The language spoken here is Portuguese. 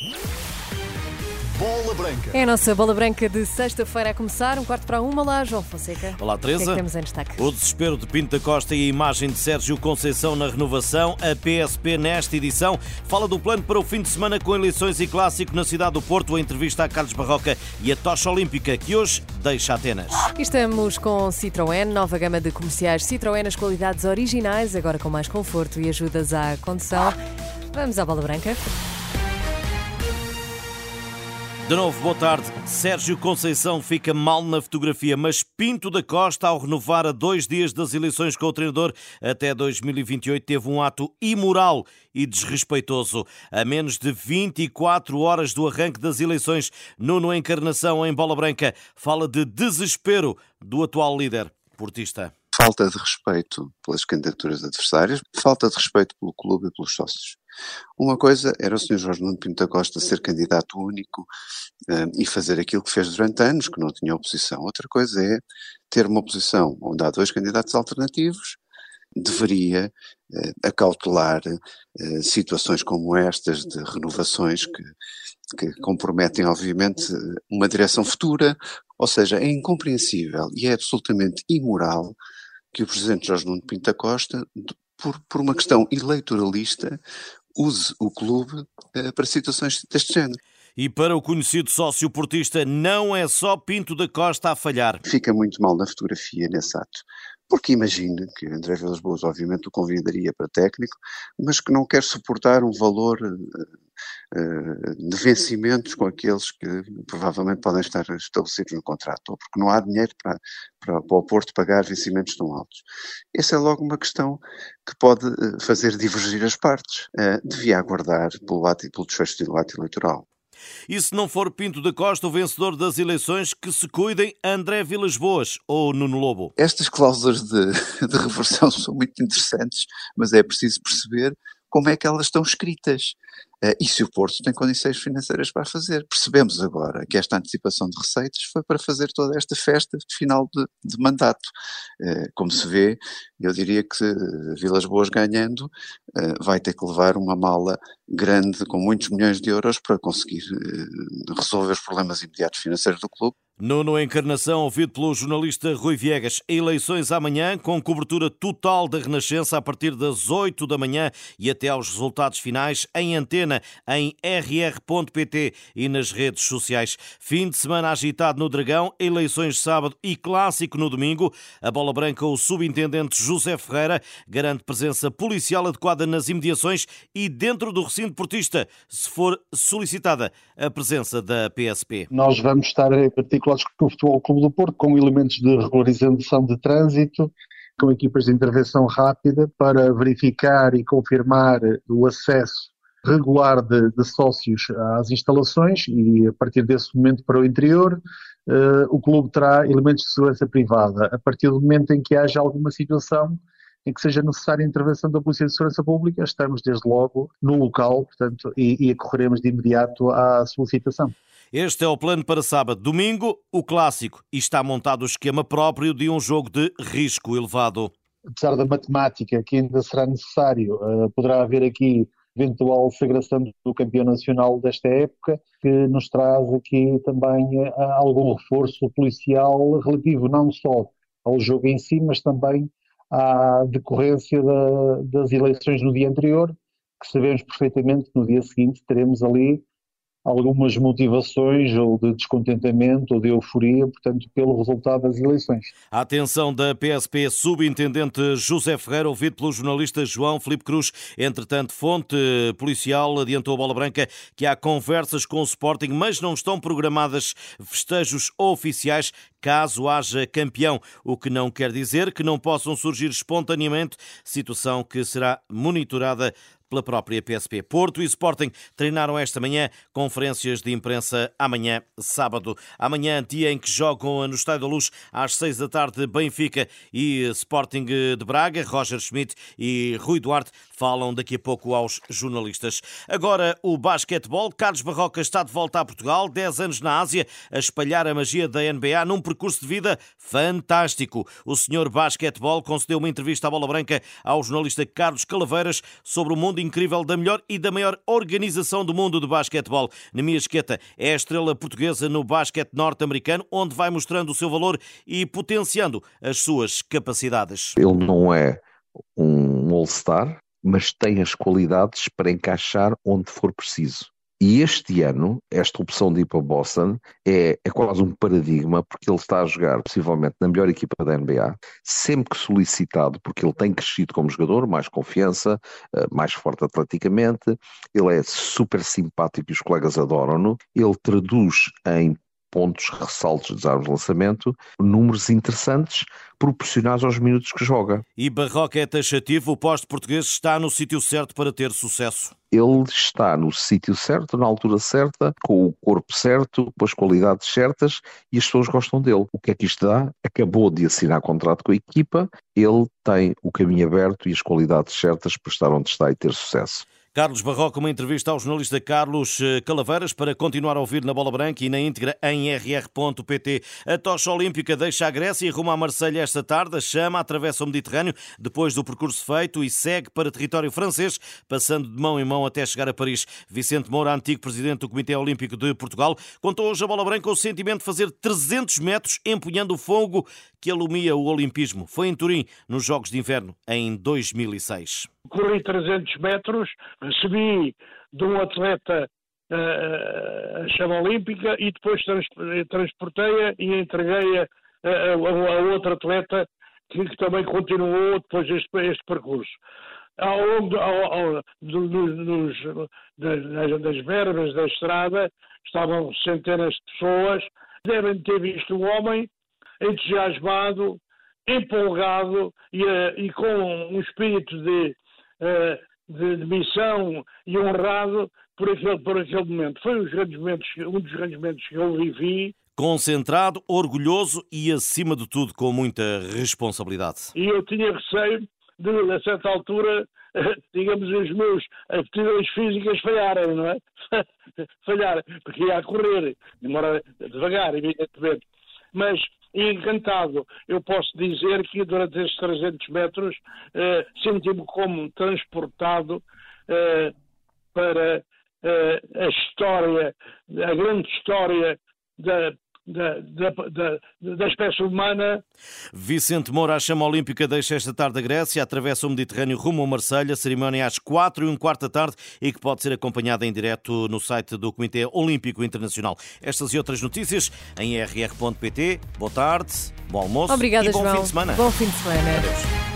Bola Branca. É a nossa Bola Branca de sexta-feira a começar, 1:45. Lá, João Fonseca. Olá, Teresa. O que é que temos em destaque? O desespero de Pinto da Costa e a imagem de Sérgio Conceição na renovação. A PSP, nesta edição, fala do plano para o fim de semana com eleições e clássico na cidade do Porto, a entrevista a Carlos Barroca e a tocha olímpica, que hoje deixa Atenas. Estamos com Citroën, nova gama de comerciais Citroën, as qualidades originais, agora com mais conforto e ajudas à condução. Vamos à Bola Branca. De novo, boa tarde. Sérgio Conceição fica mal na fotografia, mas Pinto da Costa, ao renovar a 2 dias das eleições com o treinador até 2028, teve um ato imoral e desrespeitoso. A menos de 24 horas do arranque das eleições, Nuno Encarnação, em Bola Branca, fala de desespero do atual líder portista. Falta de respeito pelas candidaturas adversárias, falta de respeito pelo clube e pelos sócios. Uma coisa era o Sr. Jorge Nuno Pinto da Costa ser candidato único e fazer aquilo que fez durante anos, que não tinha oposição. Outra coisa é ter uma oposição onde há 2 candidatos alternativos, deveria acautelar situações como estas de renovações que comprometem, obviamente, uma direção futura. Ou seja, é incompreensível e é absolutamente imoral que o Presidente Jorge Nuno Pinto da Costa, por uma questão eleitoralista, use o clube para situações deste género. E para o conhecido sócio portista, não é só Pinto da Costa a falhar. Fica muito mal na fotografia nesse ato. Porque imagine que André Vilas-Boas obviamente o convidaria para técnico, mas que não quer suportar um valor de vencimentos com aqueles que provavelmente podem estar estabelecidos no contrato, ou porque não há dinheiro para o Porto pagar vencimentos tão altos. Essa é logo uma questão que pode fazer divergir as partes. Devia aguardar pelo desfecho do ato eleitoral. E se não for Pinto da Costa o vencedor das eleições, que se cuidem André Vilas-Boas ou Nuno Lobo? Estas cláusulas de reversão são muito interessantes, mas é preciso perceber como é que elas estão escritas. E se o Porto tem condições financeiras para fazer. Percebemos agora que esta antecipação de receitas foi para fazer toda esta festa de final de mandato. Como se vê, eu diria que Vilas-Boas ganhando vai ter que levar uma mala grande com muitos milhões de euros para conseguir resolver os problemas imediatos financeiros do clube. Nuno Encarnação, ouvido pelo jornalista Rui Viegas. Eleições amanhã, com cobertura total da Renascença a partir das 8 da manhã e até aos resultados finais em antena, em rr.pt e nas redes sociais. Fim de semana agitado no Dragão, eleições sábado e clássico no domingo. A Bola Branca, o subintendente José Ferreira, garante presença policial adequada nas imediações e dentro do recinto portista, se for solicitada a presença da PSP. Nós vamos estar articulados com o Futebol Clube do Porto, com elementos de regularização de trânsito, com equipas de intervenção rápida para verificar e confirmar o acesso regular de sócios às instalações e a partir desse momento para o interior o clube terá elementos de segurança privada. A partir do momento em que haja alguma situação em que seja necessária a intervenção da Polícia de Segurança Pública, estamos desde logo no local, portanto, e acorreremos de imediato à solicitação. Este é o plano para sábado. Domingo, o clássico. E está montado o esquema próprio de um jogo de risco elevado. Apesar da matemática que ainda será necessário, poderá haver aqui eventual sagração do campeão nacional desta época, que nos traz aqui também algum reforço policial relativo não só ao jogo em si, mas também à decorrência das eleições no dia anterior, que sabemos perfeitamente que no dia seguinte teremos ali algumas motivações ou de descontentamento ou de euforia, portanto, pelo resultado das eleições. A atenção da PSP, subintendente José Ferreira, ouvido pelo jornalista João Filipe Cruz. Entretanto, fonte policial adiantou a Bola Branca que há conversas com o Sporting, mas não estão programadas festejos oficiais caso haja campeão, o que não quer dizer que não possam surgir espontaneamente, situação que será monitorada pela própria PSP. Porto e Sporting treinaram esta manhã, conferências de imprensa amanhã, sábado. Amanhã, dia em que jogam no Estádio da Luz, às 6 da tarde, Benfica e Sporting de Braga. Roger Schmidt e Rui Duarte falam daqui a pouco aos jornalistas. Agora, o basquetebol. Carlos Barroca está de volta a Portugal, 10 anos na Ásia, a espalhar a magia da NBA num percurso de vida fantástico. O senhor basquetebol concedeu uma entrevista à Bola Branca ao jornalista Carlos Calaveiras sobre o mundo incrível da melhor e da maior organização do mundo de basquetebol. Neemias Queta é a estrela portuguesa no basquete norte-americano, onde vai mostrando o seu valor e potenciando as suas capacidades. Ele não é um All-Star, mas tem as qualidades para encaixar onde for preciso. E este ano, esta opção de ir para Boston é quase um paradigma, porque ele está a jogar possivelmente na melhor equipa da NBA, sempre que solicitado, porque ele tem crescido como jogador, mais confiança, mais forte atleticamente, ele é super simpático e os colegas adoram-no, ele traduz em pontos, ressaltos, desarmes de lançamento, números interessantes proporcionados aos minutos que joga. E Barroca é taxativo, o poste português está no sítio certo para ter sucesso. Ele está no sítio certo, na altura certa, com o corpo certo, com as qualidades certas e as pessoas gostam dele. O que é que isto dá? Acabou de assinar contrato com a equipa, ele tem o caminho aberto e as qualidades certas para estar onde está e ter sucesso. Carlos Barroca, uma entrevista ao jornalista Carlos Calaveiras para continuar a ouvir na Bola Branca e na íntegra em rr.pt. A tocha olímpica deixa a Grécia e rumo a Marselha esta tarde. A chama atravessa o Mediterrâneo depois do percurso feito e segue para território francês, passando de mão em mão até chegar a Paris. Vicente Moura, antigo presidente do Comitê Olímpico de Portugal, contou hoje a Bola Branca o sentimento de fazer 300 metros empunhando o fogo que alumia o olimpismo. Foi em Turim, nos Jogos de Inverno, em 2006. Corri 300 metros, recebi de um atleta a chama olímpica e depois transportei-a e entreguei-a a outro atleta que também continuou depois este percurso. Ao longo das verbas da estrada estavam centenas de pessoas, devem ter visto um homem entusiasmado, empolgado e com um espírito de missão e honrado por aquele momento. Foi um dos grandes momentos que eu vivi. Concentrado, orgulhoso e, acima de tudo, com muita responsabilidade. E eu tinha receio de, a certa altura, digamos, as minhas aptidões físicas falharem, não é? Falharem, porque ia a correr, demora devagar, evidentemente. Mas, encantado, eu posso dizer que durante estes 300 metros senti-me como transportado para a história, a grande história da espécie humana. Vicente Moura, a chama olímpica deixa esta tarde a Grécia, atravessa o Mediterrâneo rumo a Marselha, cerimónia às 4:15 da tarde e que pode ser acompanhada em direto no site do Comitê Olímpico Internacional. Estas e outras notícias em rr.pt. Boa tarde, bom almoço. Obrigada, e bom João. fim de semana. Bom fim de semana. Adeus.